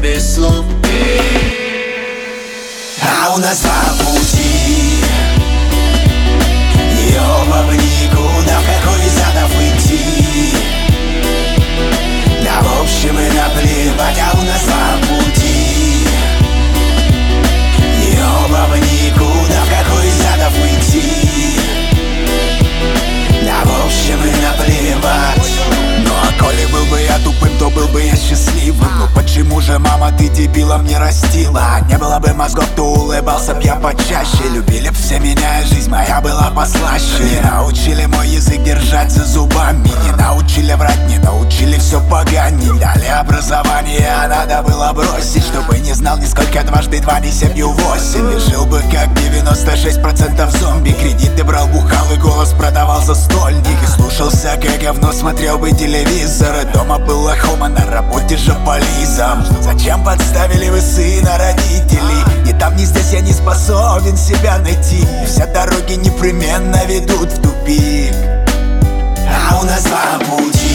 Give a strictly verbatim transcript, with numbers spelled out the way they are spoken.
без слов. А у нас два пути, и оба в никуда, в какой из адов идти. Да в общем и наплевать, а у нас два пути, и оба в никуда, в какой из адов идти. Да в общем и наплевать. Ну а коли был бы я тупым, то был бы я счастливым. Ну почему же, мама, ты дебилом не растила? Не было бы мозгов, то улыбался б я почаще. Любили б все меня, и жизнь моя была послаще. Не научили мой язык держать за зубами, не научили врать, не научили все поганить. Дали образование, а надо было бросить, чтобы не знал нисколько дважды два, не семью восемь. И жил бы как девяносто шесть процентов зомби. Кредиты брал, бухал и голос продавал за стольник. И слушал всякое говно, смотрел бы телевизор. И дома был лохом, а на работе же полизом. Зачем подставили вы сына родителей? Ни там, ни здесь я не способен себя найти. И все дороги непременно ведут в тупик. А у нас два пути,